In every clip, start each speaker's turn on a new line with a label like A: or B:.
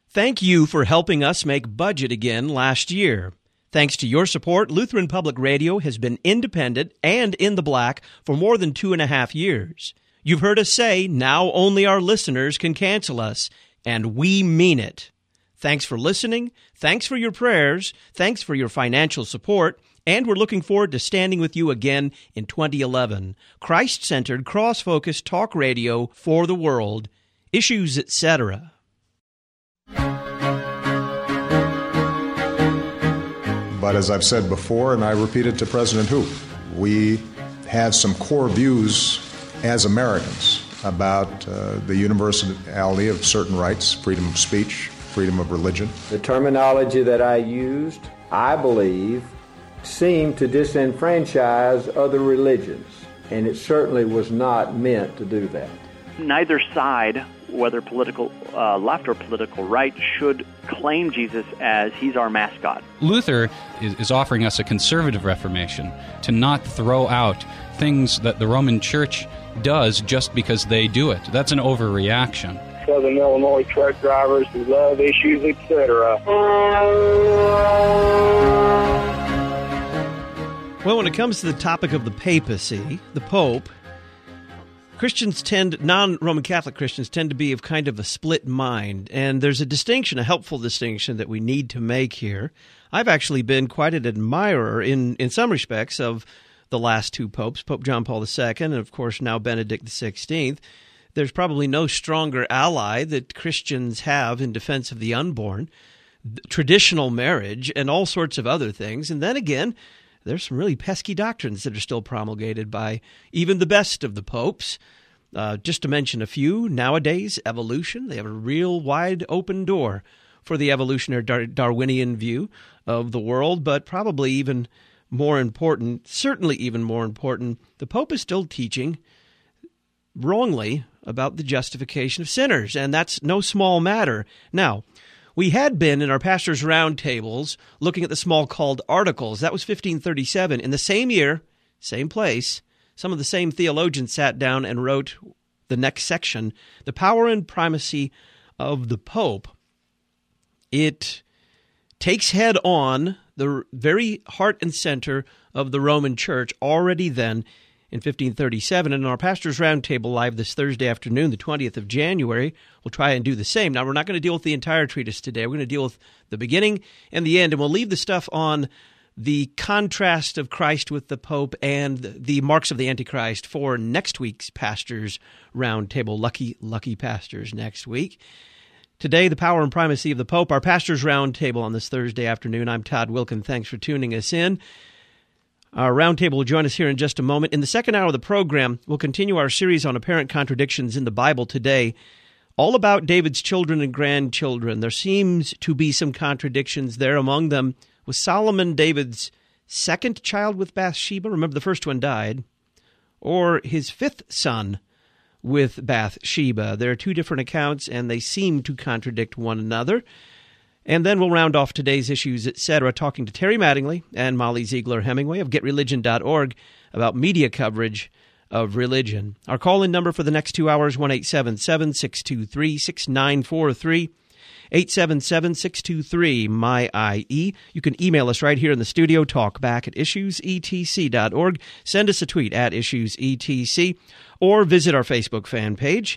A: Thank you for helping us make budget again last year. Thanks to your support, Lutheran Public Radio has been independent and in the black for more than 2.5 years. You've heard us say now only our listeners can cancel us, and we mean it. Thanks for listening, thanks for your prayers, thanks for your financial support, and we're looking forward to standing with you again in 2011. Christ-centered, cross-focused talk radio for the world, issues, etc.
B: But as I've said before, and I repeat it to President Hu, we have some core views as Americans about the universality of certain rights, freedom of speech, freedom of religion.
C: The terminology that I used, I believe, seemed to disenfranchise other religions, and it certainly was not meant to do that.
D: Neither side, whether political left or political right, should claim Jesus as he's our mascot.
E: Luther is offering us a conservative reformation, to not throw out things that the Roman Church does just because they do it. That's an overreaction.
F: Southern Illinois truck drivers who love issues, etc.
A: Well, when it comes to the topic of the papacy, the Pope, non-Roman Catholic Christians tend to be of kind of a split mind, and there's a distinction, a helpful distinction that we need to make here. I've actually been quite an admirer in some respects of the last two popes, Pope John Paul II and, of course, now Benedict XVI. There's probably no stronger ally that Christians have in defense of the unborn, traditional marriage, and all sorts of other things. And then again, there's some really pesky doctrines that are still promulgated by even the best of the popes. Just to mention a few, nowadays, evolution. They have a real wide open door for the evolutionary Darwinian view of the world, but probably even more important, certainly even more important, the Pope is still teaching wrongly about the justification of sinners, and that's no small matter. Now, we had been in our pastors' roundtables looking at the small-called articles. That was 1537. In the same year, same place, some of the same theologians sat down and wrote the next section, The Power and Primacy of the Pope. It takes head on the very heart and center of the Roman Church already then in 1537. And in our Pastors' Roundtable Live this Thursday afternoon, the 20th of January, we'll try and do the same. Now, we're not going to deal with the entire treatise today. We're going to deal with the beginning and the end, and we'll leave the stuff on the contrast of Christ with the Pope and the marks of the Antichrist for next week's Pastors' Roundtable. Lucky pastors next week. Today, the power and primacy of the Pope, our Pastors' Roundtable on this Thursday afternoon. I'm Todd Wilkin. Thanks for tuning us in. Our roundtable will join us here in just a moment. In the second hour of the program, we'll continue our series on apparent contradictions in the Bible today, all about David's children and grandchildren. There seems to be some contradictions there. Among them was Solomon, David's second child with Bathsheba. Remember, the first one died. Or his fifth son with Bathsheba. There are two different accounts, and they seem to contradict one another. And then we'll round off today's issues, etc., talking to Terry Mattingly and Molly Ziegler-Hemingway of GetReligion.org about media coverage of religion. Our call-in number for the next 2 hours, 1-877-623-6943, 877-623-MY-IE. You can email us right here in the studio, talkback@issuesetc.org. Send us a tweet @issuesetc, or visit our Facebook fan page,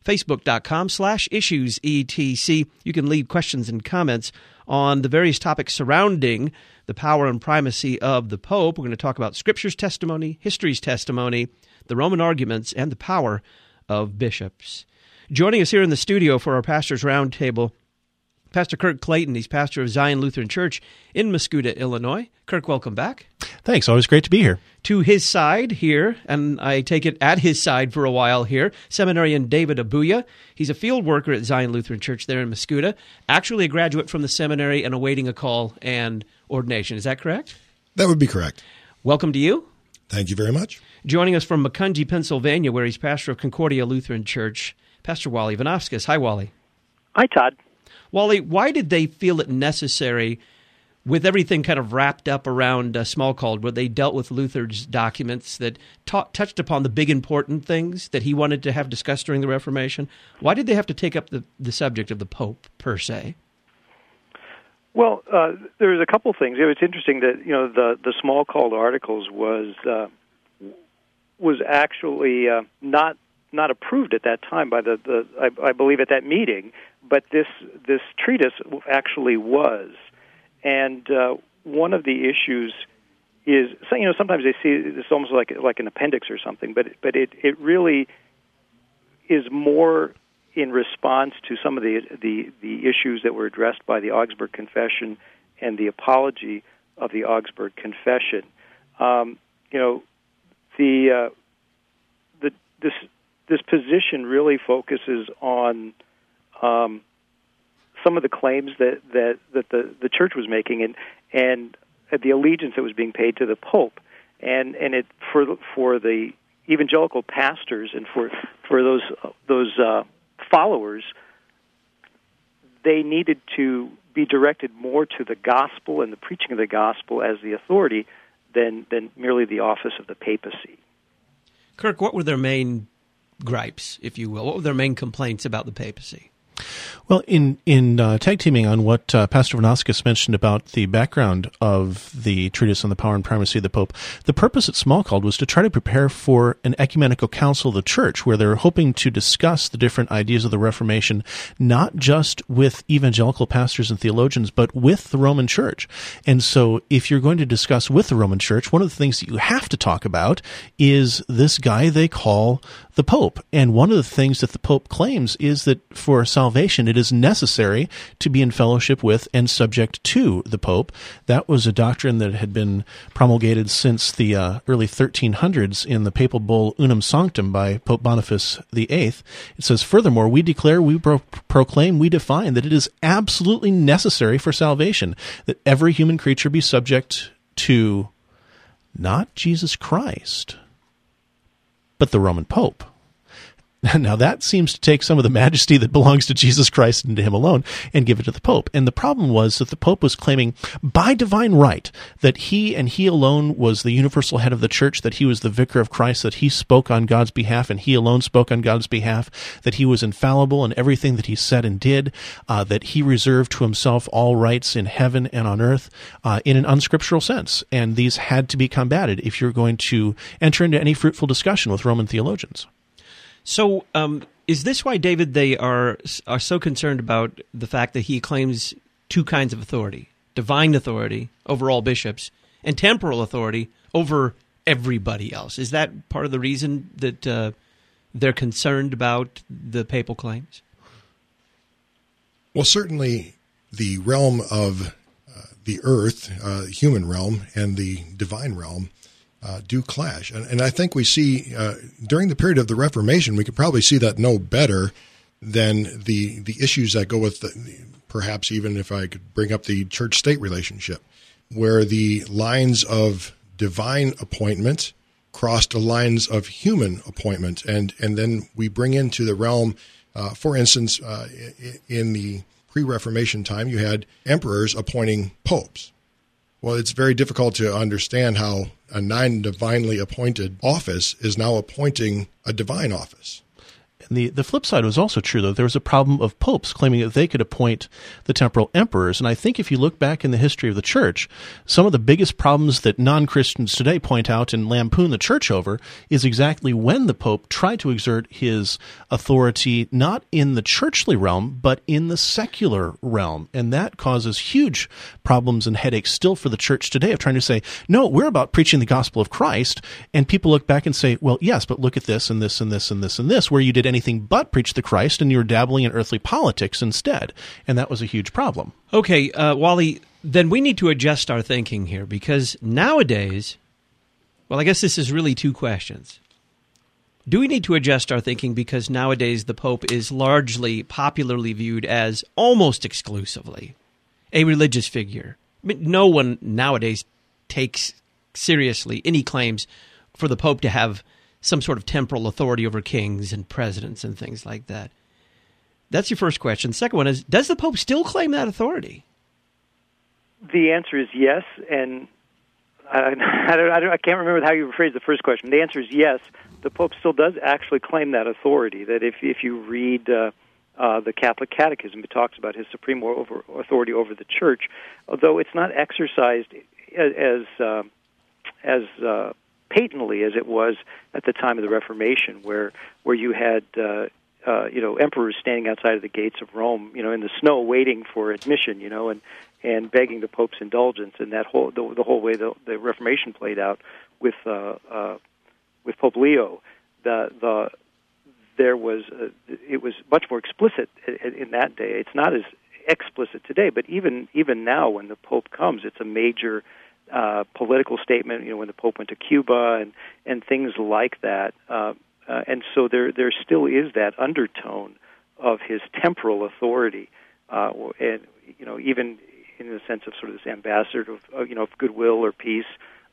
A: facebook.com/issuesetc. You can leave questions and comments on the various topics surrounding the power and primacy of the Pope. We're going to talk about Scripture's testimony, history's testimony, the Roman arguments, and the power of bishops. Joining us here in the studio for our Pastors' Roundtable, Pastor Kirk Clayton. He's pastor of Zion Lutheran Church in Mascoutah, Illinois. Kirk, welcome back.
G: Thanks. Always great to be here.
A: To his side here, and I take it at his side for a while here, seminarian David Abuya. He's a field worker at Zion Lutheran Church there in Mascoutah, actually a graduate from the seminary and awaiting a call and ordination. Is that correct?
H: That would be correct.
A: Welcome to you.
H: Thank you very much.
A: Joining us from Macungie, Pennsylvania, where he's pastor of Concordia Lutheran Church, Pastor Wally Vanofskis. Hi, Wally.
D: Hi, Todd.
A: Wally, why did they feel it necessary, with everything kind of wrapped up around Smalcald, where they dealt with Luther's documents that touched upon the big important things that he wanted to have discussed during the Reformation, why did they have to take up the subject of the Pope, per se?
G: Well, there's a couple things. It's interesting that the Smalcald Articles was actually not approved at that time by I believe at that meeting, but this treatise actually was. And one of the issues is, sometimes they see it's almost like an appendix or something, but it really is more in response to some of the issues that were addressed by the Augsburg Confession and the apology of the Augsburg Confession. This position really focuses on some of the claims that the church was making and the allegiance that was being paid to the Pope, and it for the evangelical pastors and for those followers, they needed to be directed more to the gospel and the preaching of the gospel as the authority than merely the office of the papacy.
A: Kirk, what were their main gripes, if you will? What were their main complaints about the papacy?
I: Well, in tag teaming on what Pastor Vanaskas mentioned about the background of the treatise on the power and primacy of the Pope, the purpose at Smalcald was to try to prepare for an ecumenical council of the Church, where they're hoping to discuss the different ideas of the Reformation, not just with evangelical pastors and theologians, but with the Roman Church. And so if you're going to discuss with the Roman Church, one of the things that you have to talk about is this guy they call the Pope. And one of the things that the Pope claims is that for salvation, it is necessary to be in fellowship with and subject to the Pope. That was a doctrine that had been promulgated since the early 1300s in the papal bull Unum Sanctum by Pope Boniface VIII. It says, furthermore, we declare, we proclaim, we define that it is absolutely necessary for salvation that every human creature be subject to not Jesus Christ, but the Roman Pope. Now that seems to take some of the majesty that belongs to Jesus Christ and to him alone and give it to the Pope. And the problem was that the Pope was claiming by divine right that he and he alone was the universal head of the church, that he was the vicar of Christ, that he spoke on God's behalf and he alone spoke on God's behalf, that he was infallible in everything that he said and did, that he reserved to himself all rights in heaven and on earth in an unscriptural sense. And these had to be combated if you're going to enter into any fruitful discussion with Roman theologians.
A: So, is this why, David, they are so concerned about the fact that he claims two kinds of authority: divine authority over all bishops and temporal authority over everybody else? Is that part of the reason that they're concerned about the papal claims?
H: Well, certainly the realm of the earth, human realm, and the divine realm do clash. And I think we see during the period of the Reformation, we could probably see that no better than the issues that go with perhaps even if I could bring up the church-state relationship, where the lines of divine appointment crossed the lines of human appointment. And then we bring into the realm, for instance, in the pre-Reformation time, you had emperors appointing popes. Well, it's very difficult to understand how a non-divinely appointed office is now appointing a divine office.
I: And the flip side was also true, though. There was a problem of popes claiming that they could appoint the temporal emperors. And I think if you look back in the history of the church, some of the biggest problems that non-Christians today point out and lampoon the church over is exactly when the Pope tried to exert his authority not in the churchly realm, but in the secular realm. And that causes huge problems and headaches still for the church today of trying to say, no, we're about preaching the gospel of Christ. And people look back and say, well, yes, but look at this and this and this and this and this, where you did anything but preach the Christ and you were dabbling in earthly politics instead. And that was a huge problem.
A: Okay, Wally, then we need to adjust our thinking here, because nowadays, well, I guess this is really two questions. Do we need to adjust our thinking because nowadays the Pope is largely popularly viewed as almost exclusively a religious figure? I mean, no one nowadays takes seriously any claims for the Pope to have some sort of temporal authority over kings and presidents and things like that. That's your first question. The second one is, does the Pope still claim that authority?
G: The answer is yes, and I can't remember how you phrased the first question. The answer is yes. The Pope still does actually claim that authority, that if you read the Catholic Catechism. It talks about his supreme authority over the Church, although it's not exercised as patently as it was at the time of the Reformation, where you had emperors standing outside of the gates of Rome, in the snow, waiting for admission, and begging the Pope's indulgence, and that the whole way the Reformation played out with Pope Leo. It was much more explicit in that day. It's not as explicit today, but even now, when the Pope comes, it's a major political statement. When the Pope went to Cuba and things like that, and so there still is that undertone of his temporal authority, and even in the sense of sort of this ambassador of goodwill or peace,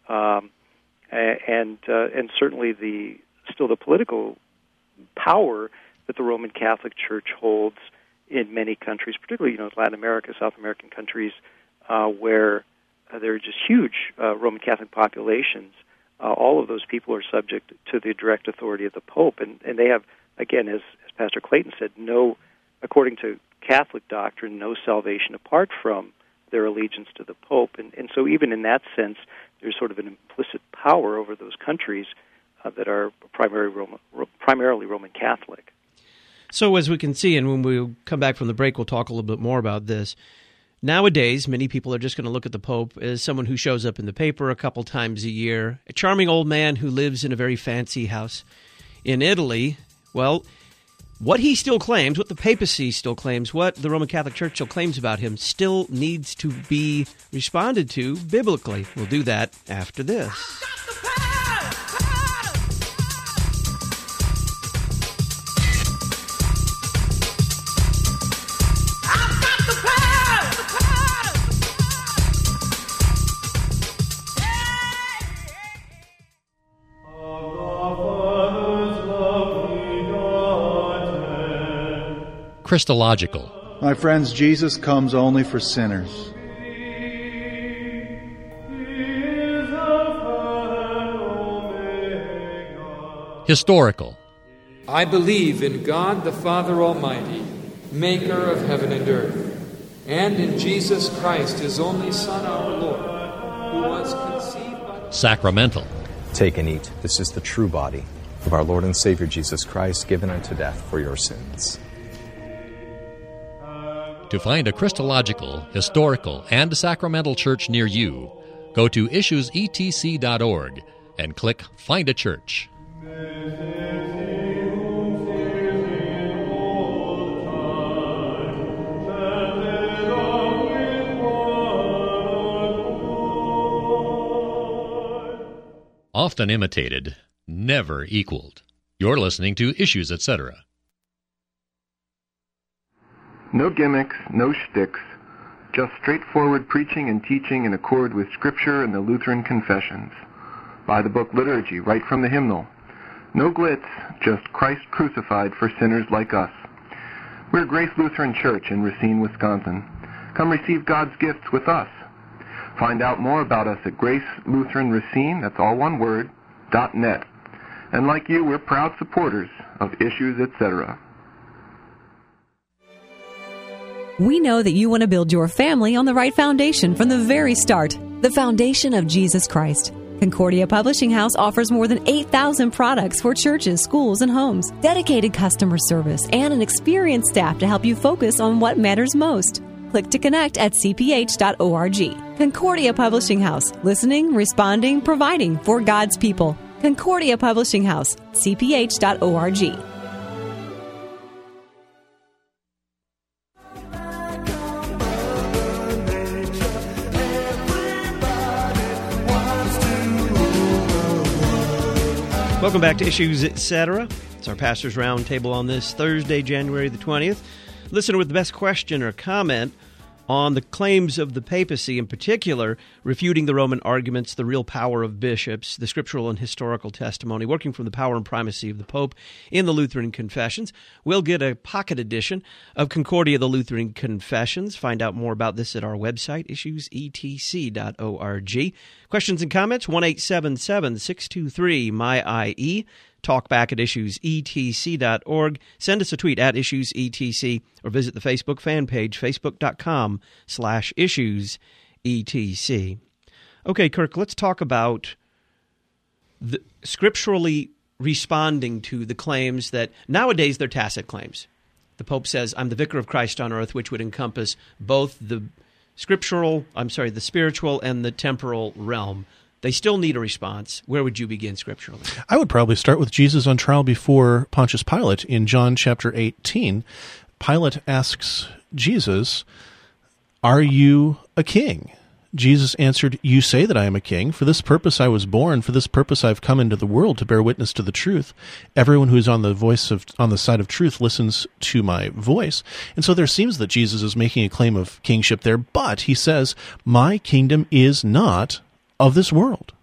G: and certainly the political power that the Roman Catholic Church holds in many countries, particularly Latin America, South American countries, where there are just huge Roman Catholic populations. All of those people are subject to the direct authority of the Pope, and they have, again, as Pastor Clayton said, according to Catholic doctrine, no salvation apart from their allegiance to the Pope. And so even in that sense, there's sort of an implicit power over those countries that are primarily Roman Catholic.
A: So as we can see, and when we come back from the break, we'll talk a little bit more about this. Nowadays, many people are just going to look at the Pope as someone who shows up in the paper a couple times a year, a charming old man who lives in a very fancy house. In Italy, well, what he still claims, what the papacy still claims, what the Roman Catholic Church still claims about him still needs to be responded to biblically. We'll do that after this.
J: Christological.
K: My friends, Jesus comes only for sinners.
J: Historical.
L: I believe in God the Father Almighty, maker of heaven and earth, and in Jesus Christ, his only Son, our Lord, who was conceived by...
J: Sacramental.
M: Take and eat. This is the true body of our Lord and Savior Jesus Christ, given unto death for your sins.
J: To find a Christological, historical, and sacramental church near you, go to issuesetc.org and click Find a Church. Often imitated, never equaled. You're listening to Issues, Etc.
N: No gimmicks, no shticks, just straightforward preaching and teaching in accord with Scripture and the Lutheran confessions. Buy the book Liturgy right from the hymnal. No glitz, just Christ crucified for sinners like us. We're Grace Lutheran Church in Racine, Wisconsin. Come receive God's gifts with us. Find out more about us at Grace Lutheran Racine, that's all one word, .net. And like you, we're proud supporters of Issues, Etc.
O: We know that you want to build your family on the right foundation from the very start, the foundation of Jesus Christ. Concordia Publishing House offers more than 8,000 products for churches, schools, and homes, dedicated customer service, and an experienced staff to help you focus on what matters most. Click to connect at cph.org. Concordia Publishing House, listening, responding, providing for God's people. Concordia Publishing House, cph.org.
A: Welcome back to Issues, Etc. It's our Pastor's Roundtable on this Thursday, January the 20th. Listener with the best question or comment on the claims of the papacy, in particular, refuting the Roman arguments, the real power of bishops, the scriptural and historical testimony, working from the power and primacy of the Pope in the Lutheran Confessions. We'll get a pocket edition of Concordia, the Lutheran Confessions. Find out more about this at our website, issuesetc.org. Questions and comments, 1-877-623-MY-IE. talk back at issuesetc.org. Send us a tweet at issuesetc or visit the Facebook fan page, facebook.com/issuesetc. Okay, Kirk, let's talk about scripturally responding to the claims that nowadays they're tacit claims. The Pope says, I'm the vicar of Christ on earth, which would encompass both the spiritual and the temporal realm. They still need a response. Where would you begin scripturally?
I: I would probably start with Jesus on trial before Pontius Pilate in John chapter 18. Pilate asks Jesus, "Are you a king?" Jesus answered, "You say that I am a king. For this purpose I was born. For this purpose I have come into the world, to bear witness to the truth. Everyone who is on the side of truth listens to my voice." And so there seems that Jesus is making a claim of kingship there, but he says, "My kingdom is not of this world.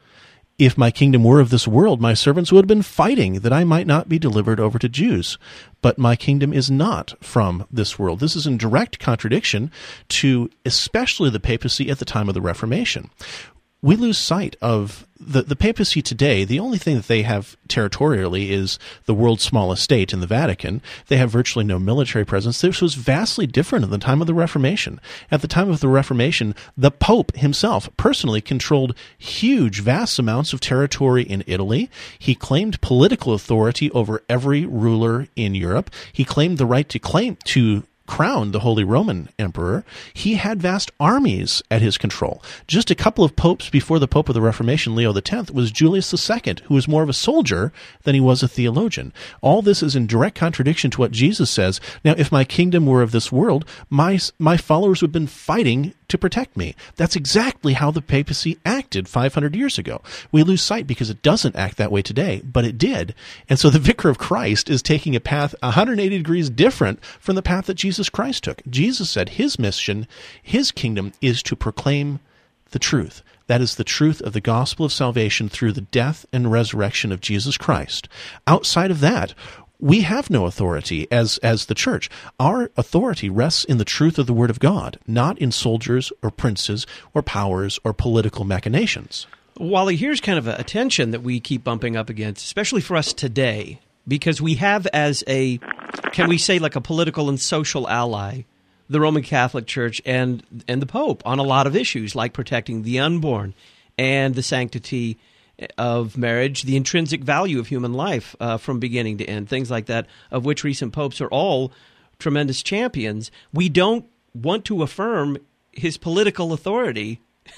I: If my kingdom were of this world, my servants would have been fighting that I might not be delivered over to Jews. But my kingdom is not from this world." This is in direct contradiction to especially the papacy at the time of the Reformation. We lose sight of the papacy today. The only thing that they have territorially is the world's smallest state in the Vatican. They have virtually no military presence. This was vastly different at the time of the Reformation. At the time of the Reformation, the Pope himself personally controlled vast amounts of territory in Italy. He claimed political authority over every ruler in Europe. He claimed the right to crowned the Holy Roman Emperor. He had vast armies at his control. Just a couple of popes before the Pope of the Reformation, Leo X, was Julius II, who was more of a soldier than he was a theologian. All this is in direct contradiction to what Jesus says. Now, if my kingdom were of this world, my followers would have been fighting to protect me. That's exactly how the papacy acted 500 years ago. We lose sight because it doesn't act that way today, but it did. And so the Vicar of Christ is taking a path 180 degrees different from the path that Jesus Christ took. Jesus said his mission, his kingdom, is to proclaim the truth. That is the truth of the gospel of salvation through the death and resurrection of Jesus Christ. Outside of that, we have no authority as the church. Our authority rests in the truth of the Word of God, not in soldiers or princes or powers or political machinations.
A: Wally, here's kind of a tension that we keep bumping up against, especially for us today, because we have as can we say like a political and social ally, the Roman Catholic Church and the Pope on a lot of issues like protecting the unborn and the sanctity of marriage, the intrinsic value of human life from beginning to end, things like that, of which recent popes are all tremendous champions. We don't want to affirm his political authority,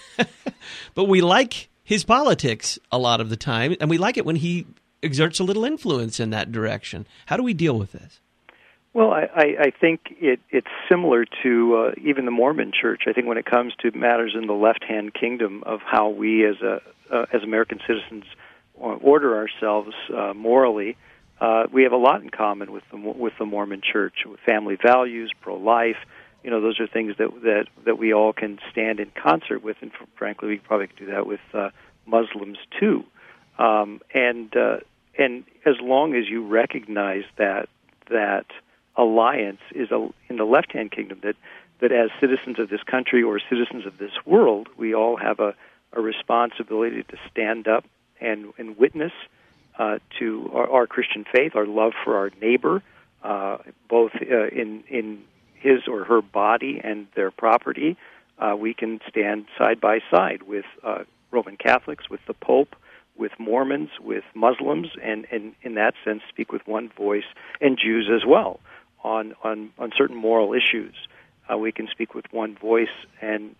A: but we like his politics a lot of the time, and we like it when he exerts a little influence in that direction. How do we deal with this?
G: Well, I think it's similar to even the Mormon Church. I think when it comes to matters in the left-hand kingdom of how we as American citizens order ourselves morally, we have a lot in common with the Mormon Church, with family values, pro-life. You know, those are things that we all can stand in concert with, and frankly, we probably could do that with Muslims too. And as long as you recognize that alliance is in the left-hand kingdom, that as citizens of this country or citizens of this world, we all have a responsibility to stand up and witness to our Christian faith, our love for our neighbor, both in his or her body and their property. We can stand side by side with Roman Catholics, with the Pope, with Mormons, with Muslims, and in that sense speak with one voice, and Jews as well on certain moral issues. We can speak with one voice, and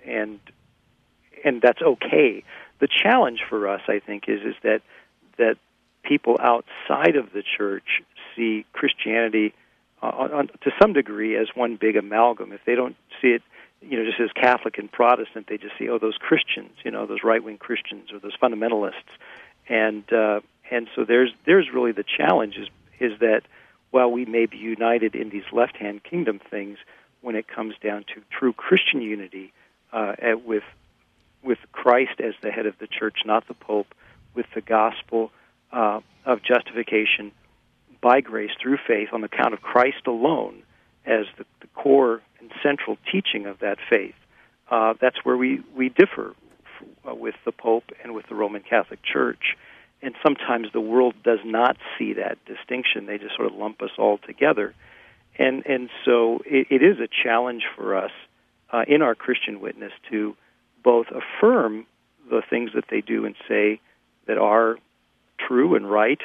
G: that's okay. The challenge for us, I think, is that people outside of the church see Christianity to some degree as one big amalgam. If they don't see it, just as Catholic and Protestant, they just see, those Christians, those right-wing Christians or those fundamentalists, and so there's really the challenge is that while we may be united in these left-hand kingdom things, when it comes down to true Christian unity with Christ as the head of the church, not the Pope, with the gospel of justification by grace through faith on account of Christ alone as the core and central teaching of that faith, that's where we differ with the Pope and with the Roman Catholic Church. sometimes the world does not see that distinction. They just sort of lump us all together. And so it is a challenge for us in our Christian witness to both affirm the things that they do and say that are true and right,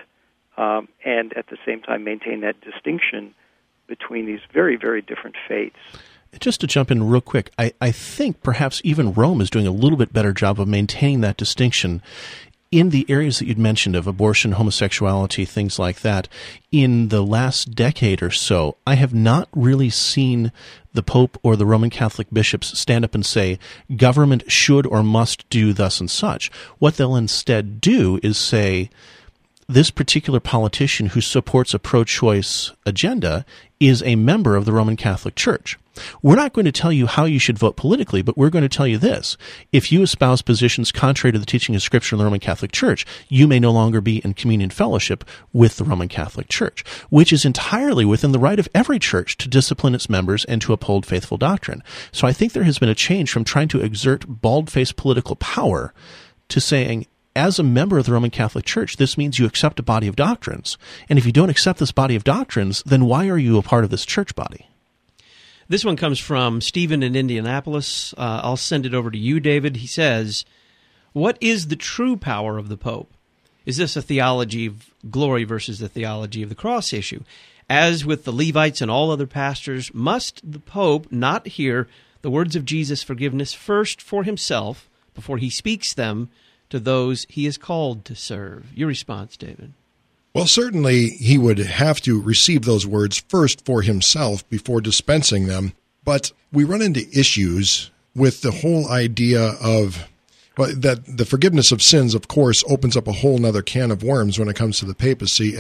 G: and at the same time maintain that distinction between these very, very different faiths.
I: Just to jump in real quick, I think perhaps even Rome is doing a little bit better job of maintaining that distinction in the areas that you'd mentioned of abortion, homosexuality, things like that. In the last decade or so, I have not really seen the Pope or the Roman Catholic bishops stand up and say, government should or must do thus and such. What they'll instead do is say, this particular politician who supports a pro-choice agenda is a member of the Roman Catholic Church. We're not going to tell you how you should vote politically, but we're going to tell you this. If you espouse positions contrary to the teaching of Scripture in the Roman Catholic Church, you may no longer be in communion fellowship with the Roman Catholic Church, which is entirely within the right of every church to discipline its members and to uphold faithful doctrine. So I think there has been a change from trying to exert bald-faced political power to saying, as a member of the Roman Catholic Church, this means you accept a body of doctrines. And if you don't accept this body of doctrines, then why are you a part of this church body?
A: This one comes from Stephen in Indianapolis. I'll send it over to you, David. He says, what is the true power of the Pope? Is this a theology of glory versus the theology of the cross issue? As with the Levites and all other pastors, must the Pope not hear the words of Jesus' forgiveness first for himself before he speaks them to those he is called to serve? Your response, David.
H: Well, certainly he would have to receive those words first for himself before dispensing them. But we run into issues with the whole idea of that the forgiveness of sins, of course, opens up a whole other can of worms when it comes to the papacy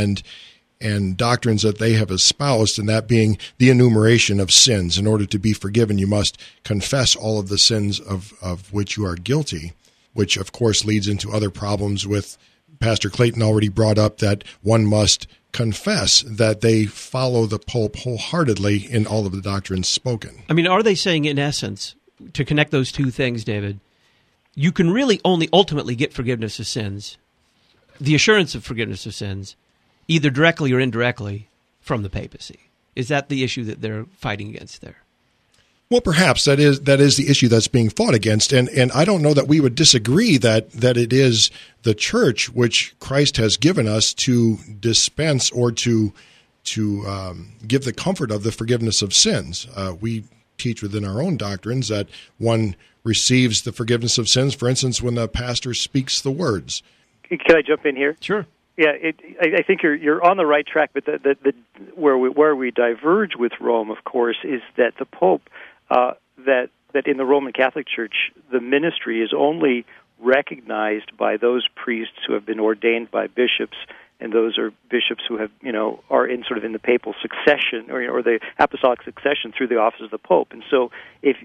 H: and doctrines that they have espoused, and that being the enumeration of sins. In order to be forgiven, you must confess all of the sins of which you are guilty, which, of course, leads into other problems with Pastor Clayton already brought up that one must confess that they follow the Pope wholeheartedly in all of the doctrines spoken.
A: I mean, are they saying, in essence, to connect those two things, David, you can really only ultimately get forgiveness of sins, the assurance of forgiveness of sins, either directly or indirectly from the papacy? Is that the issue that they're fighting against there?
H: Well, perhaps that is the issue that's being fought against, and I don't know that we would disagree that it is the church which Christ has given us to dispense or to give the comfort of the forgiveness of sins. We teach within our own doctrines that one receives the forgiveness of sins, for instance, when the pastor speaks the words.
G: Can I jump in here?
A: Sure.
G: Yeah, I think you're on the right track, but where we diverge with Rome, of course, is that the Pope. That in the Roman Catholic Church, the ministry is only recognized by those priests who have been ordained by bishops, and those are bishops who have, are in sort of in the papal succession or the apostolic succession through the office of the Pope. And so, if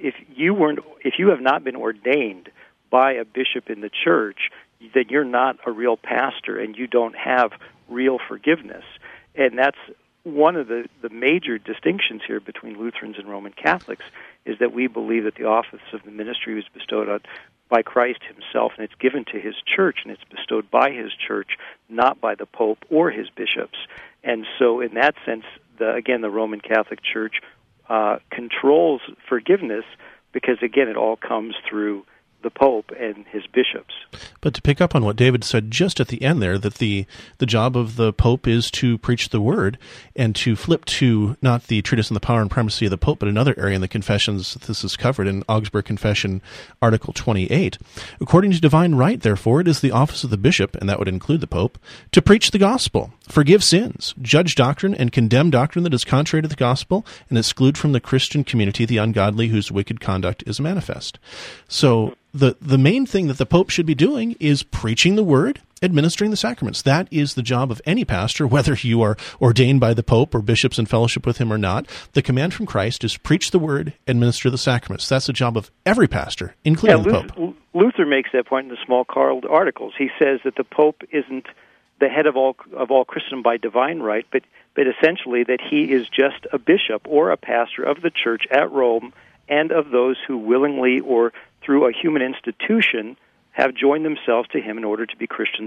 G: you have not been ordained by a bishop in the church, then you're not a real pastor, and you don't have real forgiveness. And that's one of the major distinctions here between Lutherans and Roman Catholics, is that we believe that the office of the ministry was bestowed on by Christ himself, and it's given to his church, and it's bestowed by his church, not by the Pope or his bishops. And so in that sense, the Roman Catholic Church controls forgiveness because, again, it all comes through the Pope and his bishops.
I: But to pick up on what David said just at the end there, that the job of the Pope is to preach the Word, and to flip to not the Treatise on the Power and Primacy of the Pope, but another area in the Confessions, this is covered in Augsburg Confession, Article 28. According to divine right, therefore, it is the office of the bishop, and that would include the Pope, to preach the gospel, forgive sins, judge doctrine, and condemn doctrine that is contrary to the gospel, and exclude from the Christian community the ungodly whose wicked conduct is manifest. So the main thing that the Pope should be doing is preaching the Word, administering the sacraments. That is the job of any pastor, whether you are ordained by the Pope or bishops in fellowship with him or not. The command from Christ is preach the Word, administer the sacraments. That's the job of every pastor, including the Pope.
G: Luther makes that point in the Small Carl Articles. He says that the Pope isn't the head of all Christendom by divine right, but essentially that he is just a bishop or a pastor of the church at Rome, and of those who willingly or through a human institution have joined themselves to him in order to be Christians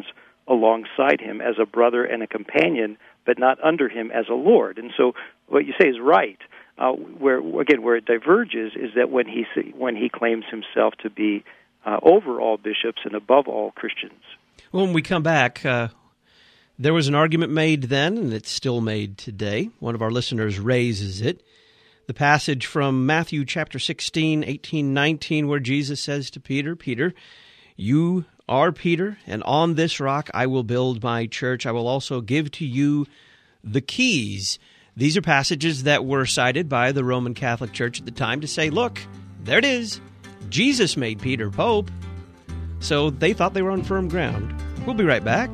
G: alongside him as a brother and a companion, but not under him as a Lord. And so what you say is right. Where it diverges is that when he claims himself to be over all bishops and above all Christians.
A: When we come back, there was an argument made then, and it's still made today. One of our listeners raises it. The passage from Matthew chapter 16, 18, 19, where Jesus says to Peter, Peter, you are Peter, and on this rock I will build my church. I will also give to you the keys. These are passages that were cited by the Roman Catholic Church at the time to say, look, there it is. Jesus made Peter Pope. So they thought they were on firm ground. We'll be right back.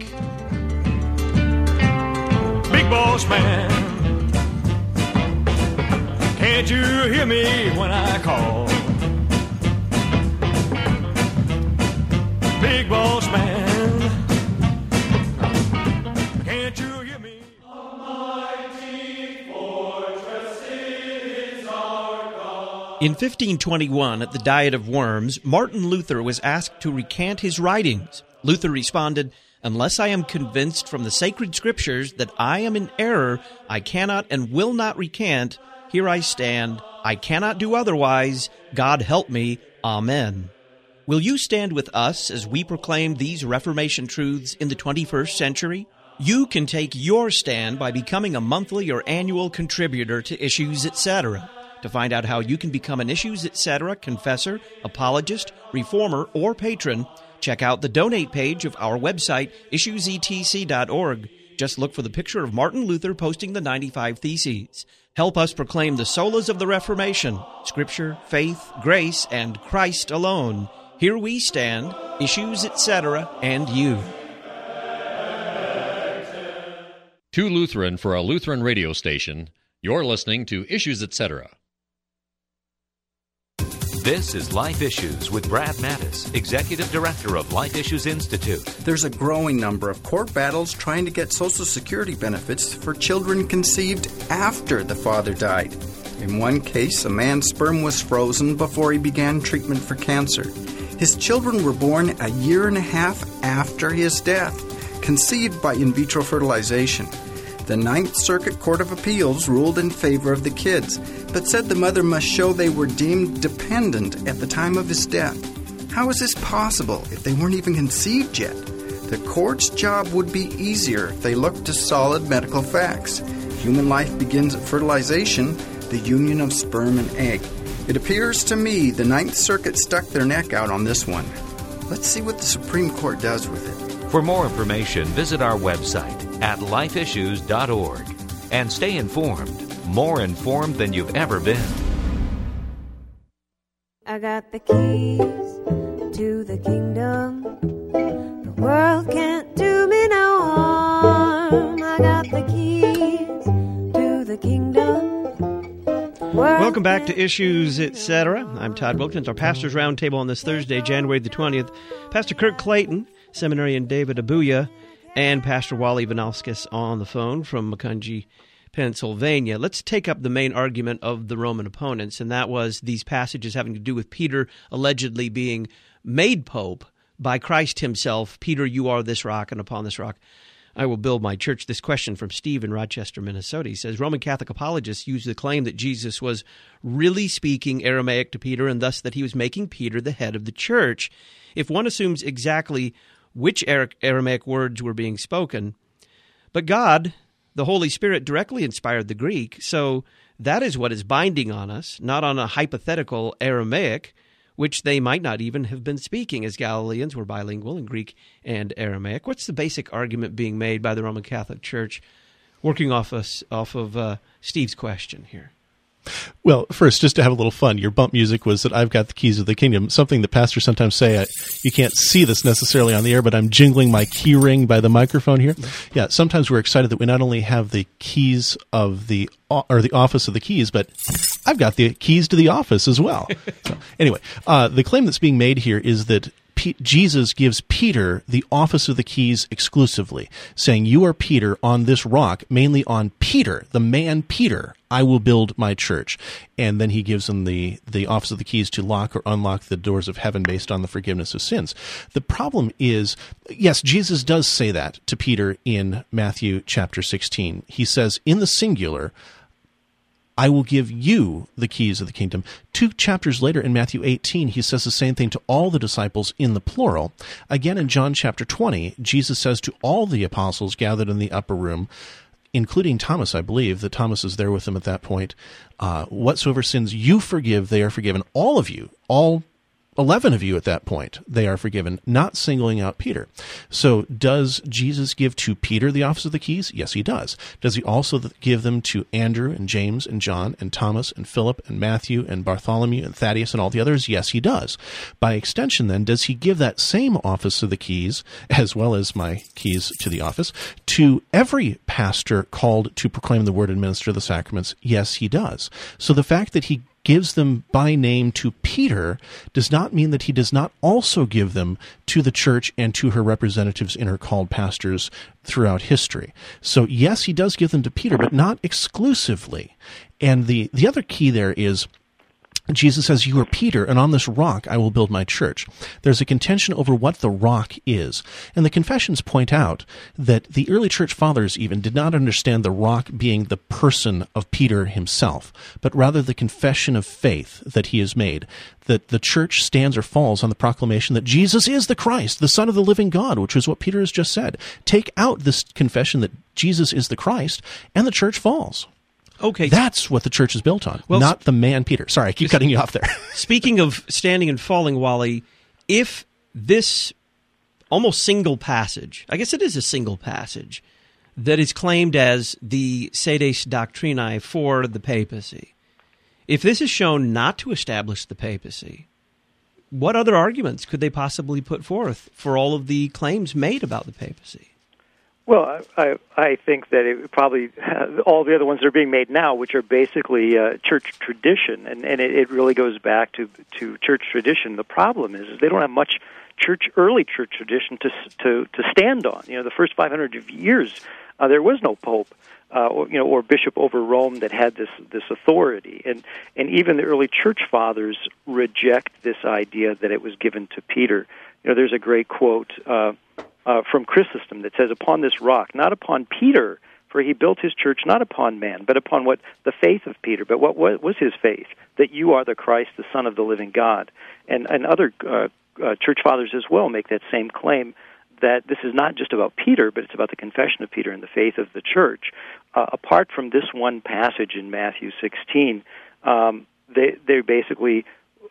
P: Big boss man, can't you hear me when I call? Big boss man, can't you hear me?
A: In 1521, at the Diet of Worms, Martin Luther was asked to recant his writings. Luther responded, unless I am convinced from the sacred scriptures that I am in error, I cannot and will not recant. Here I stand. I cannot do otherwise. God help me. Amen. Will you stand with us as we proclaim these Reformation truths in the 21st century? You can take your stand by becoming a monthly or annual contributor to Issues Etc. To find out how you can become an Issues Etc. confessor, apologist, reformer, or patron, check out the donate page of our website, issuesetc.org. Just look for the picture of Martin Luther posting the 95 Theses. Help us proclaim the solas of the Reformation, Scripture, faith, grace, and Christ alone. Here we stand, Issues Etc., and you.
J: Too Lutheran for a Lutheran radio station. You're listening to Issues Etc.
Q: This is Life Issues with Brad Mattis, Executive Director of Life Issues Institute.
R: There's a growing number of court battles trying to get Social Security benefits for children conceived after the father died. In one case, a man's sperm was frozen before he began treatment for cancer. His children were born a year and a half after his death, conceived by in vitro fertilization. The Ninth Circuit Court of Appeals ruled in favor of the kids, but said the mother must show they were deemed dependent at the time of his death. How is this possible if they weren't even conceived yet? The court's job would be easier if they looked to solid medical facts. Human life begins at fertilization, the union of sperm and egg. It appears to me the Ninth Circuit stuck their neck out on this one. Let's see what the Supreme Court does with it.
Q: For more information, visit our website at lifeissues.org and stay informed, more informed than you've ever been.
S: I got the keys to the kingdom. The world can't do me no harm. I got the keys to the kingdom.
A: Welcome back to Issues Etc. I'm Todd Wilkins. Our Pastors Roundtable on this Thursday, January the 20th. Pastor Kirk Clayton, Seminarian David Abuya, and Pastor Wally Vanalskis on the phone from Macungie, Pennsylvania. Let's take up the main argument of the Roman opponents, and that was these passages having to do with Peter allegedly being made pope by Christ himself. Peter, you are this rock, and upon this rock I will build my church. This question from Steve in Rochester, Minnesota. He says, Roman Catholic apologists use the claim that Jesus was really speaking Aramaic to Peter, and thus that he was making Peter the head of the church. If one assumes exactly which Aramaic words were being spoken, but God, the Holy Spirit, directly inspired the Greek, so that is what is binding on us, not on a hypothetical Aramaic, which they might not even have been speaking, as Galileans were bilingual in Greek and Aramaic. What's the basic argument being made by the Roman Catholic Church, working off of Steve's question here?
I: Well, first, just to have a little fun, your bump music was that I've got the keys of the kingdom, something that pastors sometimes say. You can't see this necessarily on the air, but I'm jingling my key ring by the microphone here. Yeah, sometimes we're excited that we not only have the keys of the office of the keys, but I've got the keys to the office as well. So, anyway, the claim that's being made here is that Jesus gives Peter the office of the keys exclusively, saying, "You are Peter, on this rock, mainly on Peter, the man Peter, I will build my church." And then he gives him the office of the keys to lock or unlock the doors of heaven based on the forgiveness of sins. The problem is, yes, Jesus does say that to Peter in Matthew chapter 16. He says, in the singular, "I will give you the keys of the kingdom." 2 chapters later in Matthew 18, he says the same thing to all the disciples in the plural. Again, in John chapter 20, Jesus says to all the apostles gathered in the upper room, including Thomas, I believe, that Thomas is there with them at that point, "Whatsoever sins you forgive, they are forgiven." All of you, all 11 of you at that point, they are forgiven, not singling out Peter. So does Jesus give to Peter the office of the keys? Yes, he does. Does he also give them to Andrew and James and John and Thomas and Philip and Matthew and Bartholomew and Thaddeus and all the others? Yes, he does. By extension, then, does he give that same office of the keys, as well as my keys to the office, to every pastor called to proclaim the word and minister the sacraments? Yes, he does. So the fact that he gives them by name to Peter does not mean that he does not also give them to the church and to her representatives in her called pastors throughout history. So yes, he does give them to Peter, but not exclusively. And the other key there is, Jesus says, "You are Peter, and on this rock I will build my church." There's a contention over what the rock is. And the confessions point out that the early church fathers even did not understand the rock being the person of Peter himself, but rather the confession of faith that he has made, that the church stands or falls on the proclamation that Jesus is the Christ, the Son of the living God, which is what Peter has just said. Take out this confession that Jesus is the Christ, and the church falls.
A: Okay.
I: That's what the church is built on, not the man Peter. Sorry, I keep cutting you off there.
A: Speaking of standing and falling, Wally, if this almost single passage, I guess it is a single passage, that is claimed as the sedes doctrinae for the papacy, if this is shown not to establish the papacy, what other arguments could they possibly put forth for all of the claims made about the papacy?
G: Well, I think that it probably all the other ones that are being made now, which are basically church tradition, and it really goes back to church tradition. The problem is they don't have much early church tradition to stand on. You know, the first 500 years there was no pope, or bishop over Rome that had this authority, and even the early church fathers reject this idea that it was given to Peter. You know, there's a great quote from Chrysostom that says, "Upon this rock, not upon Peter, for he built his church not upon man, but upon what the faith of Peter." But what was his faith? That you are the Christ, the Son of the living God. And other church fathers as well make that same claim, that this is not just about Peter, but it's about the confession of Peter and the faith of the church. Apart from this one passage in Matthew 16, they basically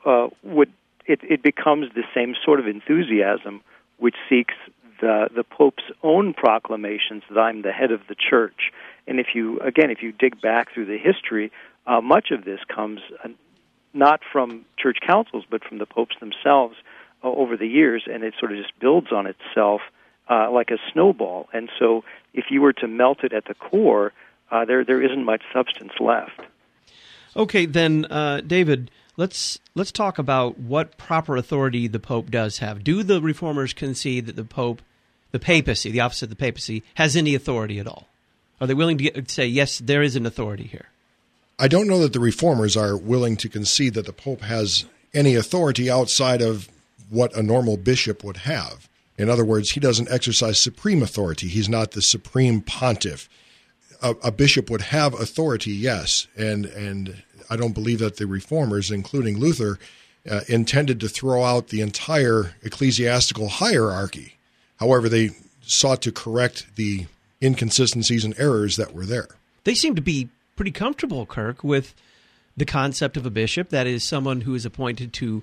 G: it becomes the same sort of enthusiasm which seeks the Pope's own proclamations that I'm the head of the church. And if you dig back through the history, much of this comes not from church councils, but from the popes themselves over the years, and it sort of just builds on itself like a snowball. And so if you were to melt it at the core, there isn't much substance left.
A: Okay, then, David, let's talk about what proper authority the Pope does have. Do the Reformers concede that the papacy, the office of the papacy, has any authority at all? Are they willing to say, yes, there is an authority here?
H: I don't know that the Reformers are willing to concede that the Pope has any authority outside of what a normal bishop would have. In other words, he doesn't exercise supreme authority. He's not the supreme pontiff. A bishop would have authority, yes, and I don't believe that the Reformers, including Luther, intended to throw out the entire ecclesiastical hierarchy. However, they sought to correct the inconsistencies and errors that were there.
A: They seem to be pretty comfortable, Kirk, with the concept of a bishop, that is someone who is appointed to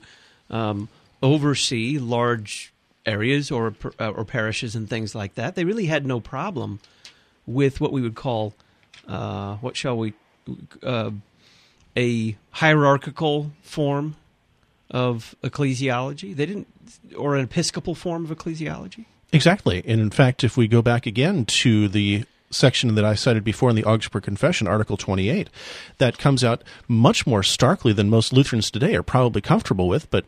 A: oversee large areas or parishes and things like that. They really had no problem with what we would call, a hierarchical form of ecclesiology. They didn't, or an episcopal form of ecclesiology.
I: Exactly. And in fact, if we go back again to the section that I cited before in the Augsburg Confession, Article 28, that comes out much more starkly than most Lutherans today are probably comfortable with, but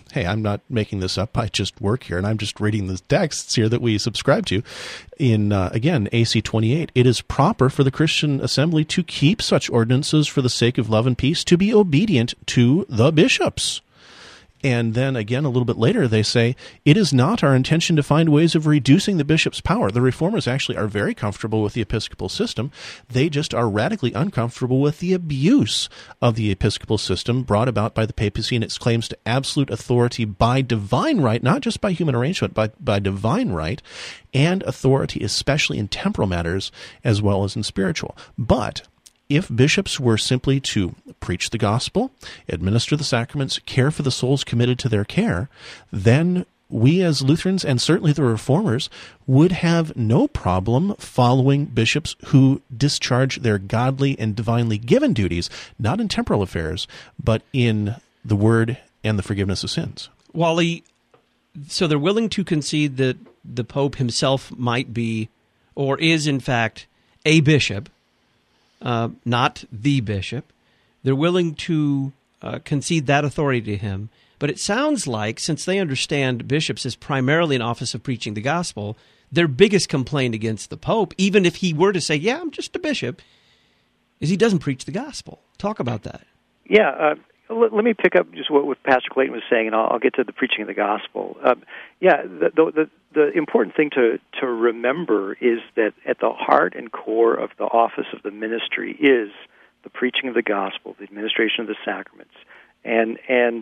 I: hey, I'm not making this up. I just work here, and I'm just reading the texts here that we subscribe to. In, again, AC 28, it is proper for the Christian assembly to keep such ordinances for the sake of love and peace, to be obedient to the bishops. And then again, a little bit later, they say, it is not our intention to find ways of reducing the bishop's power. The reformers actually are very comfortable with the episcopal system. They just are radically uncomfortable with the abuse of the episcopal system brought about by the papacy and its claims to absolute authority by divine right, not just by human arrangement, but by divine right, and authority especially in temporal matters as well as in spiritual. But if bishops were simply to preach the gospel, administer the sacraments, care for the souls committed to their care, then we as Lutherans, and certainly the Reformers, would have no problem following bishops who discharge their godly and divinely given duties, not in temporal affairs, but in the word and the forgiveness of sins.
A: Wally, so they're willing to concede that the Pope himself might be, or is in fact, a bishop, not the bishop. They're willing to concede that authority to him. But it sounds like, since they understand bishops as primarily an office of preaching the gospel, their biggest complaint against the Pope, even if he were to say, yeah, I'm just a bishop, is he doesn't preach the gospel. Talk about that.
G: Yeah, let me pick up just what Pastor Clayton was saying, and I'll get to the preaching of the gospel. The important thing to remember is that at the heart and core of the office of the ministry is the preaching of the gospel, the administration of the sacraments, and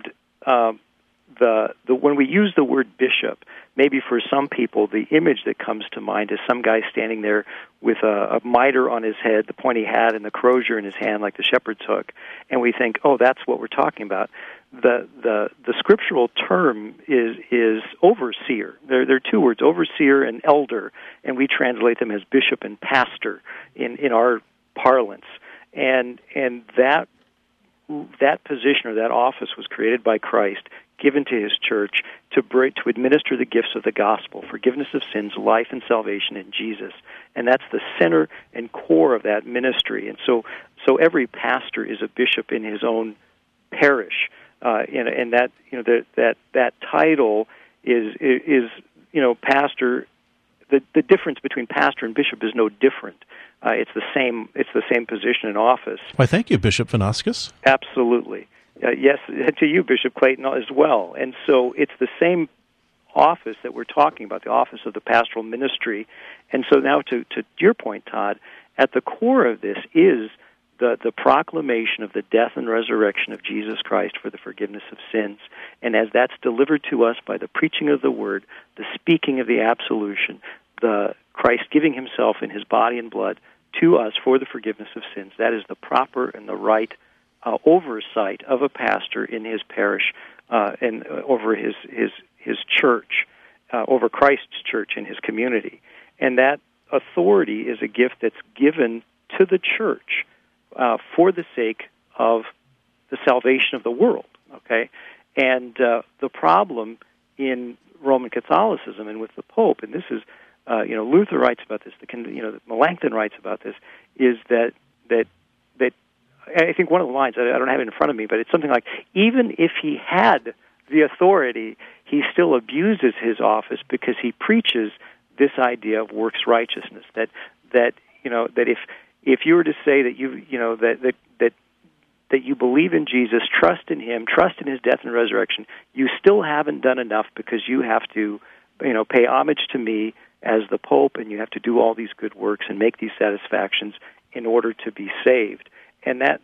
G: when we use the word bishop, maybe for some people the image that comes to mind is some guy standing there with a mitre on his head, the pointy hat, and the crozier in his hand like the shepherd's hook, and we think, oh, that's what we're talking about. The scriptural term is overseer. There are two words, overseer and elder, and we translate them as bishop and pastor in our parlance. And that position or that office was created by Christ, given to his church to administer the gifts of the gospel, forgiveness of sins, life and salvation in Jesus. And that's the center and core of that ministry. And so every pastor is a bishop in his own parish. And that that title is pastor. The difference between pastor and bishop is no different. It's the same position and office.
I: Why, thank you, Bishop Vanaskas.
G: Absolutely. Yes, to you, Bishop Clayton, as well. And so it's the same office that we're talking about, the office of the pastoral ministry. And so now to your point, Todd, at the core of this is the proclamation of the death and resurrection of Jesus Christ for the forgiveness of sins. And as that's delivered to us by the preaching of the word, the speaking of the absolution, the Christ giving himself in his body and blood to us for the forgiveness of sins, that is the proper and the right oversight of a pastor in his parish and over his church, over Christ's church in his community. And that authority is a gift that's given to the church for the sake of the salvation of the world. Okay, and the problem in Roman Catholicism and with the Pope, and this is Luther writes about this, Melanchthon writes about this, is that I think one of the lines, I don't have it in front of me, but it's something like, even if he had the authority, he still abuses his office because he preaches this idea of works righteousness. That if you were to say that that you believe in Jesus, trust in him, trust in his death and resurrection, you still haven't done enough because you have to, pay homage to me as the Pope, and you have to do all these good works and make these satisfactions in order to be saved. And that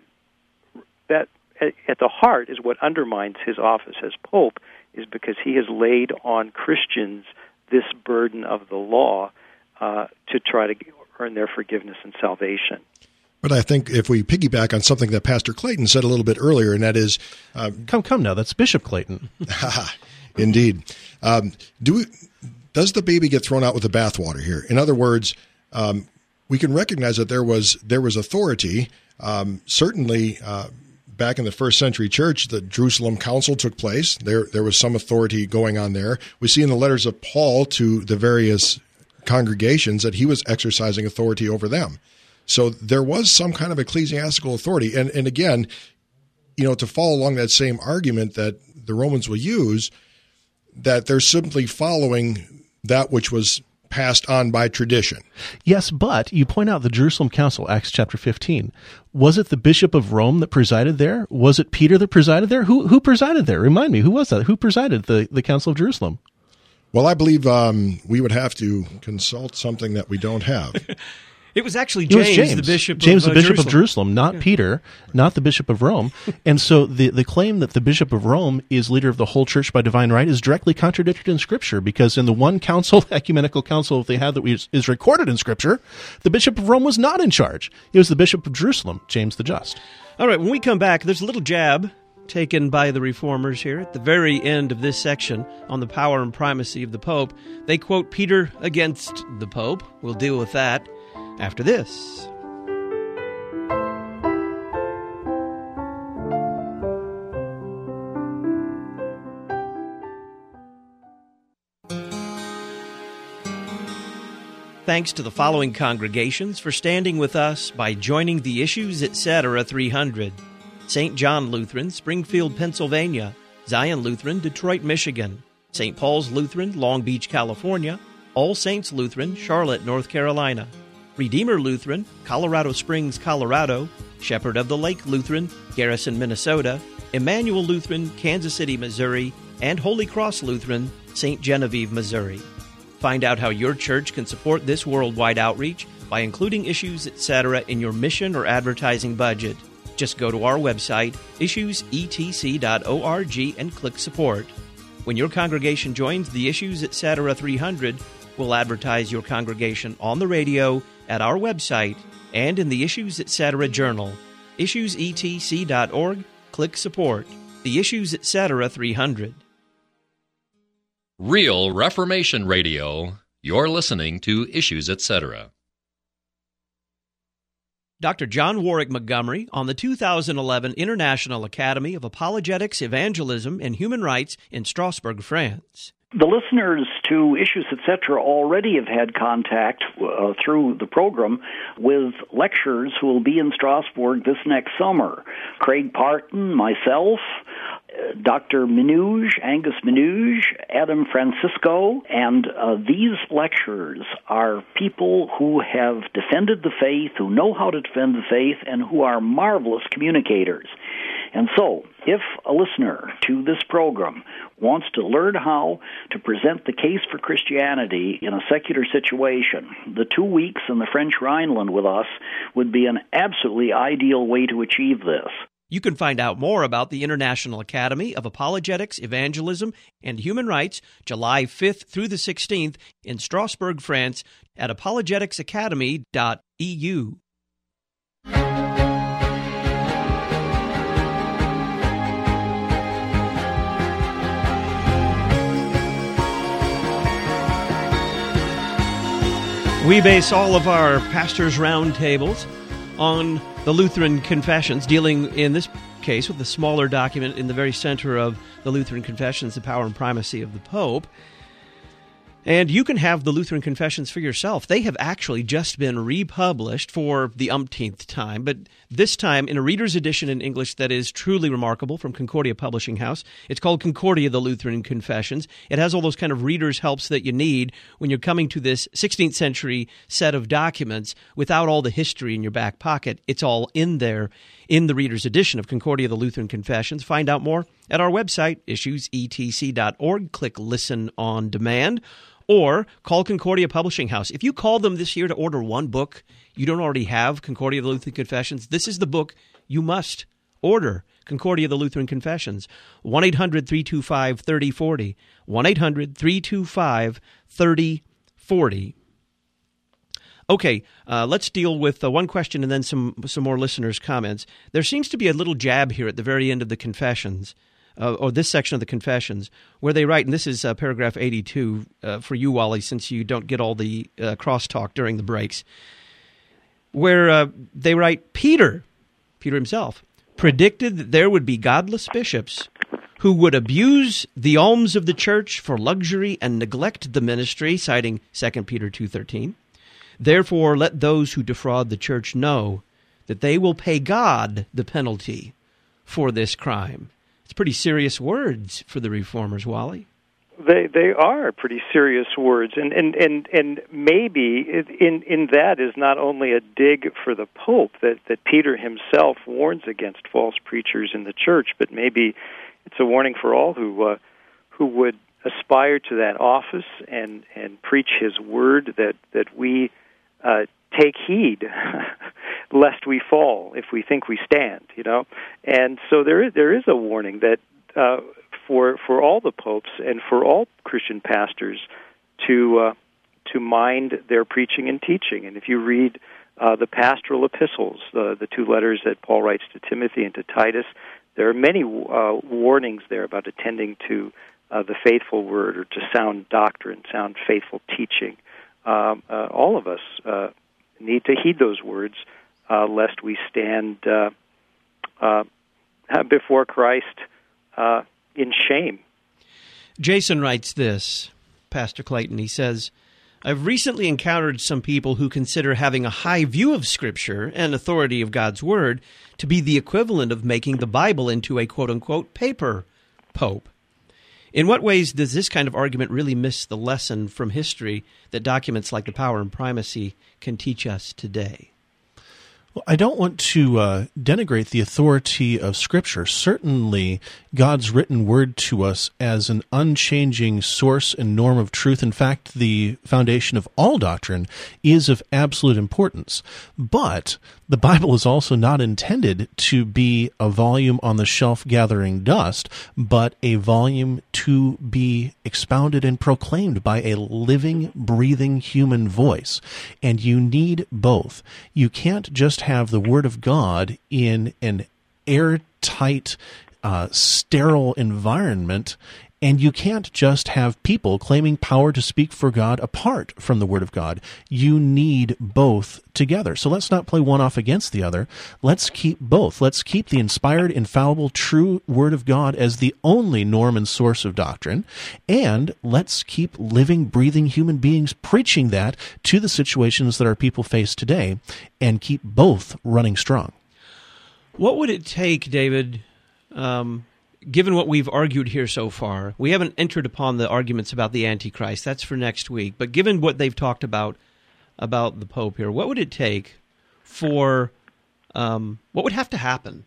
G: at the heart is what undermines his office as Pope, is because he has laid on Christians this burden of the law to try to earn their forgiveness and salvation.
H: But I think if we piggyback on something that Pastor Clayton said a little bit earlier, and that is...
I: Come now, that's Bishop Clayton.
H: Indeed. Does the baby get thrown out with the bathwater here? In other words, we can recognize that there was authority. Certainly, back in the first century church, the Jerusalem Council took place. There was some authority going on there. We see in the letters of Paul to the various congregations that he was exercising authority over them. So there was some kind of ecclesiastical authority. And again, to follow along that same argument that the Romans will use, that they're simply following that which was passed on by tradition.
I: Yes, but you point out the Jerusalem Council, Acts chapter 15. Was it the Bishop of Rome that presided there? Was it Peter that presided there? Who presided there? Remind me, who was that? Who presided the Council of Jerusalem?
H: Well, I believe we would have to consult something that we don't have.
A: It was actually James, the Bishop
I: of Jerusalem, not Peter, not the Bishop of Rome. And so the claim that the Bishop of Rome is leader of the whole church by divine right is directly contradicted in Scripture, because in the one council, ecumenical council they had that is recorded in Scripture, the Bishop of Rome was not in charge. It was the Bishop of Jerusalem, James the Just.
A: All right, when we come back, there's a little jab taken by the Reformers here at the very end of this section on the power and primacy of the Pope. They quote Peter against the Pope. We'll deal with that after this. Thanks to the following congregations for standing with us by joining the Issues Etc. 300. St. John Lutheran, Springfield, Pennsylvania. Zion Lutheran, Detroit, Michigan. St. Paul's Lutheran, Long Beach, California. All Saints Lutheran, Charlotte, North Carolina. Redeemer Lutheran, Colorado Springs, Colorado. Shepherd of the Lake Lutheran, Garrison, Minnesota. Emmanuel Lutheran, Kansas City, Missouri. And Holy Cross Lutheran, St. Genevieve, Missouri. Find out how your church can support this worldwide outreach by including Issues Etc. in your mission or advertising budget. Just go to our website, issuesetc.org, and click Support. When your congregation joins the Issues Etc. 300, we'll advertise your congregation on the radio, at our website, and in the Issues Etc. Journal. issuesetc.org, click Support. The Issues Etc. 300.
J: Real Reformation Radio. You're listening to Issues Etc.
A: Dr. John Warwick Montgomery on the 2011 International Academy of Apologetics, Evangelism, and Human Rights in Strasbourg, France.
T: The listeners to Issues Etc. already have had contact through the program with lecturers who will be in Strasbourg this next summer. Craig Parton, myself, Dr. Minouge, Angus Minouge, Adam Francisco, and these lecturers are people who have defended the faith, who know how to defend the faith, and who are marvelous communicators. And so, if a listener to this program wants to learn how to present the case for Christianity in a secular situation, the 2 weeks in the French Rhineland with us would be an absolutely ideal way to achieve this.
A: You can find out more about the International Academy of Apologetics, Evangelism, and Human Rights, July 5th through the 16th in Strasbourg, France, at apologeticsacademy.eu. We base all of our pastors' roundtables on the Lutheran Confessions, dealing in this case with the smaller document in the very center of the Lutheran Confessions, the power and primacy of the Pope. And you can have the Lutheran Confessions for yourself. They have actually just been republished for the umpteenth time, but this time in a reader's edition in English that is truly remarkable from Concordia Publishing House. It's called Concordia, the Lutheran Confessions. It has all those kind of reader's helps that you need when you're coming to this 16th century set of documents without all the history in your back pocket. It's all in there in the reader's edition of Concordia, the Lutheran Confessions. Find out more at our website, issuesetc.org. Click Listen on Demand. Or call Concordia Publishing House. If you call them this year to order one book you don't already have, Concordia the Lutheran Confessions, this is the book you must order, Concordia the Lutheran Confessions. 1-800-325-3040. 1-800-325-3040. Okay, let's deal with one question and then some more listeners' comments. There seems to be a little jab here at the very end of the Confessions, or this section of the Confessions, where they write, and this is paragraph 82 for you, Wally, since you don't get all the crosstalk during the breaks, where they write, Peter himself, predicted that there would be godless bishops who would abuse the alms of the church for luxury and neglect the ministry, citing 2 Peter 2:13. Therefore, let those who defraud the church know that they will pay God the penalty for this crime. It's pretty serious words for the Reformers, Wally.
G: They are pretty serious words, and maybe in that is not only a dig for the Pope that Peter himself warns against false preachers in the church, but maybe it's a warning for all who would aspire to that office and preach His word, that we take heed lest we fall if we think we stand, And so there is a warning that for all the popes and for all Christian pastors to mind their preaching and teaching. And if you read the pastoral epistles, the two letters that Paul writes to Timothy and to Titus, there are many warnings there about attending to the faithful word, or to sound doctrine, sound faithful teaching. All of us need to heed those words, lest we stand before Christ in shame.
A: Jason writes this, Pastor Clayton. He says, I've recently encountered some people who consider having a high view of Scripture and authority of God's Word to be the equivalent of making the Bible into a quote-unquote paper pope. In what ways does this kind of argument really miss the lesson from history that documents like the Power and Primacy can teach us today?
I: Well, I don't want to denigrate the authority of Scripture. Certainly, God's written word to us as an unchanging source and norm of truth. In fact, the foundation of all doctrine is of absolute importance. But the Bible is also not intended to be a volume on the shelf gathering dust, but a volume to be expounded and proclaimed by a living, breathing human voice. And you need both. You can't just have the Word of God in an airtight, sterile environment, and you can't just have people claiming power to speak for God apart from the Word of God. You need both together. So let's not play one off against the other. Let's keep both. Let's keep the inspired, infallible, true Word of God as the only norm and source of doctrine, and let's keep living, breathing human beings preaching that to the situations that our people face today, and keep both running strong.
A: What would it take, David, given what we've argued here so far? We haven't entered upon the arguments about the Antichrist. That's for next week. But given what they've talked about the Pope here, what would it take for, what would have to happen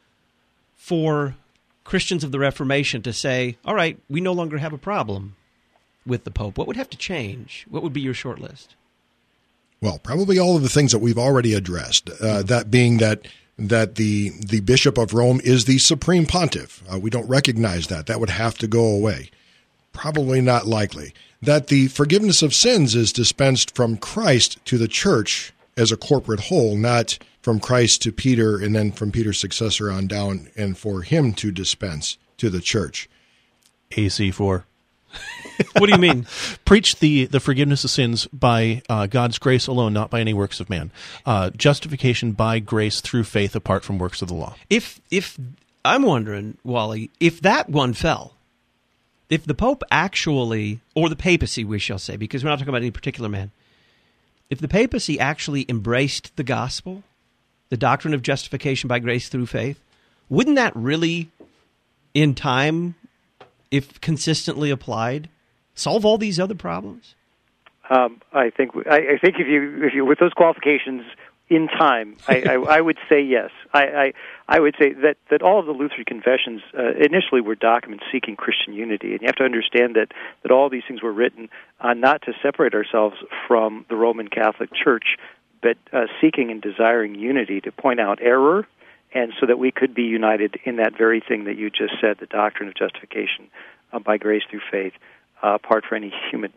A: for Christians of the Reformation to say, all right, we no longer have a problem with the Pope? What would have to change? What would be your short list?
H: Well, probably all of the things that we've already addressed, that being that the Bishop of Rome is the supreme pontiff. We don't recognize that. That would have to go away. Probably not likely. That the forgiveness of sins is dispensed from Christ to the church as a corporate whole, not from Christ to Peter and then from Peter's successor on down, and for him to dispense to the church.
I: AC4.
A: What do you mean?
I: Preach the forgiveness of sins by God's grace alone, not by any works of man. Justification by grace through faith apart from works of the law.
A: If I'm wondering, Wally, if that one fell, if the Pope actually, or the papacy, we shall say, because we're not talking about any particular man, if the papacy actually embraced the gospel, the doctrine of justification by grace through faith, wouldn't that really, in time, if consistently applied, solve all these other problems?
G: I think if you with those qualifications in time, I would say yes. I would say that all of the Lutheran confessions initially were documents seeking Christian unity, and you have to understand that all these things were written not to separate ourselves from the Roman Catholic Church, but seeking and desiring unity, to point out error, and so that we could be united in that very thing that you just said, the doctrine of justification by grace through faith, apart from any human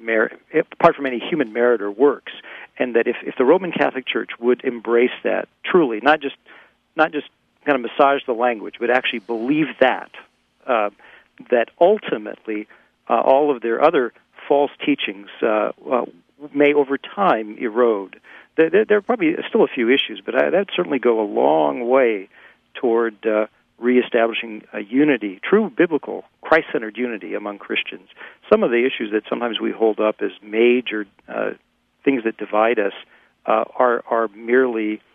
G: merit or works. And that if the Roman Catholic Church would embrace that truly, not just kind of massage the language, but actually believe that ultimately all of their other false teachings may over time erode. There are probably still a few issues, but that certainly go a long way toward reestablishing a unity, true biblical, Christ-centered unity among Christians. Some of the issues that sometimes we hold up as major things that divide us are merely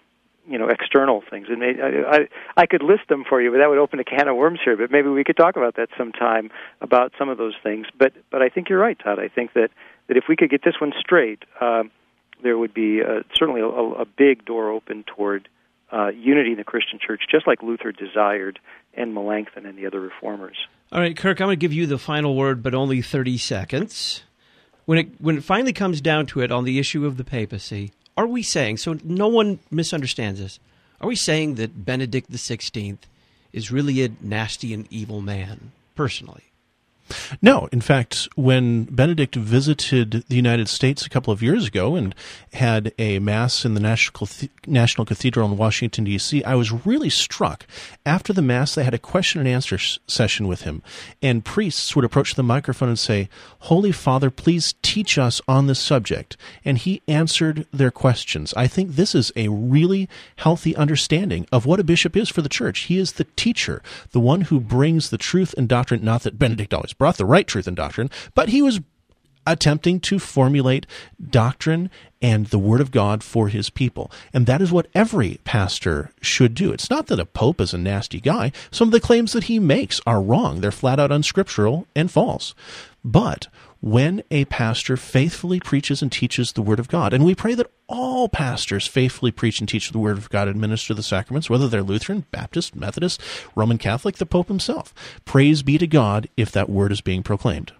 G: external things. And I could list them for you, but that would open a can of worms here. But maybe we could talk about that sometime, about some of those things. But I think you're right, Todd. I think that if we could get this one straight, there would be certainly a big door open toward unity in the Christian church, just like Luther desired and Melanchthon and the other reformers.
A: All right, Kirk, I'm going to give you the final word, but only 30 seconds. When it finally comes down to it on the issue of the papacy, are we saying, so no one misunderstands this, are we saying that Benedict XVI is really a nasty and evil man, personally?
I: No. In fact, when Benedict visited the United States a couple of years ago and had a Mass in the National Cathedral in Washington, D.C., I was really struck. After the Mass, they had a question and answer session with him, and priests would approach the microphone and say, "Holy Father, please teach us on this subject." And he answered their questions. I think this is a really healthy understanding of what a bishop is for the church. He is the teacher, the one who brings the truth and doctrine, not that Benedict always brought the right truth and doctrine, but he was attempting to formulate doctrine and the Word of God for his people. And that is what every pastor should do. It's not that a pope is a nasty guy. Some of the claims that he makes are wrong. They're flat out unscriptural and false. But when a pastor faithfully preaches and teaches the Word of God, and we pray that all pastors faithfully preach and teach the Word of God and minister the sacraments, whether they're Lutheran, Baptist, Methodist, Roman Catholic, the Pope himself. Praise be to God if that Word is being proclaimed.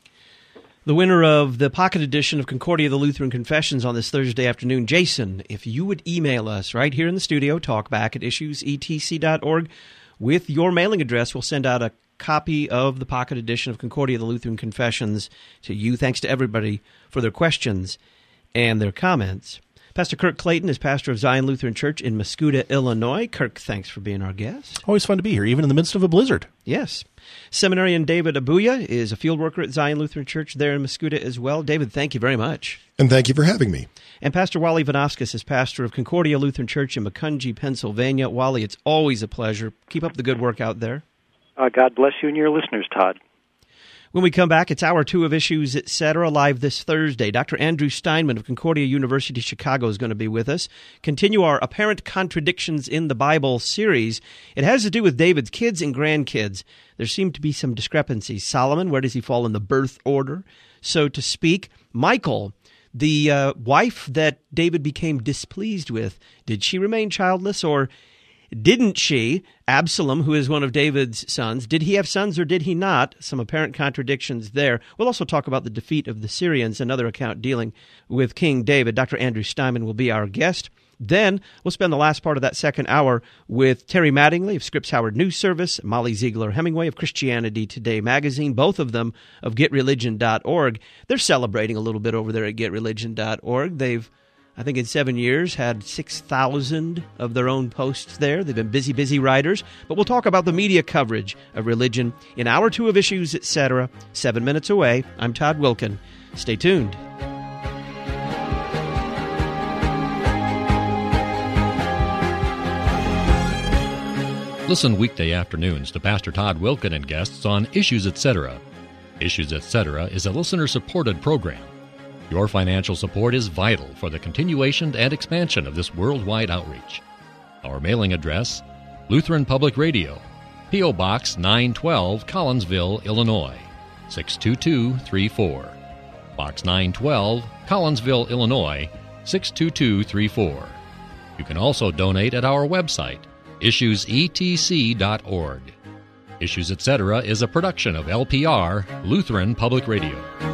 A: The winner of the pocket edition of Concordia, the Lutheran Confessions on this Thursday afternoon, Jason, if you would email us right here in the studio, talkback@issuesetc.org, with your mailing address, we'll send out a copy of the pocket edition of Concordia, the Lutheran Confessions to you. Thanks to everybody for their questions and their comments. Pastor Kirk Clayton is pastor of Zion Lutheran Church in Mascoutah, Illinois. Kirk, thanks for being our guest.
I: Always fun to be here, even in the midst of a blizzard.
A: Yes. Seminarian David Abuya is a field worker at Zion Lutheran Church there in Mascoutah as well. David, thank you very much.
H: And thank you for having me.
A: And Pastor Wally Vanofskis is pastor of Concordia Lutheran Church in Macungie, Pennsylvania. Wally, it's always a pleasure. Keep up the good work out there.
G: God bless you and your listeners, Todd.
A: When we come back, it's Hour 2 of Issues, Etc., live this Thursday. Dr. Andrew Steinman of Concordia University Chicago is going to be with us. Continue our Apparent Contradictions in the Bible series. It has to do with David's kids and grandkids. There seem to be some discrepancies. Solomon, where does he fall in the birth order, so to speak? Michal, the wife that David became displeased with, did she remain childless, or didn't she? Absalom, who is one of David's sons, did he have sons or did he not? Some apparent contradictions there. We'll also talk about the defeat of the Syrians, another account dealing with King David. Dr. Andrew Steinman will be our guest. Then we'll spend the last part of that second hour with Terry Mattingly of Scripps Howard News Service, Molly Ziegler Hemingway of Christianity Today magazine, both of them of GetReligion.org. They're celebrating a little bit over there at GetReligion.org. They've, I think in 7 years, had 6,000 of their own posts there. They've been busy writers. But we'll talk about the media coverage of religion in Hour 2 of Issues, Etc. 7 minutes away. I'm Todd Wilken. Stay tuned.
J: Listen weekday afternoons to Pastor Todd Wilken and guests on Issues, Etc. Issues, Etc. is a listener-supported program. Your financial support is vital for the continuation and expansion of this worldwide outreach. Our mailing address, Lutheran Public Radio, P.O. Box 912, Collinsville, Illinois, 62234. Box 912, Collinsville, Illinois, 62234. You can also donate at our website, issuesetc.org. Issues, Etc. is a production of LPR, Lutheran Public Radio.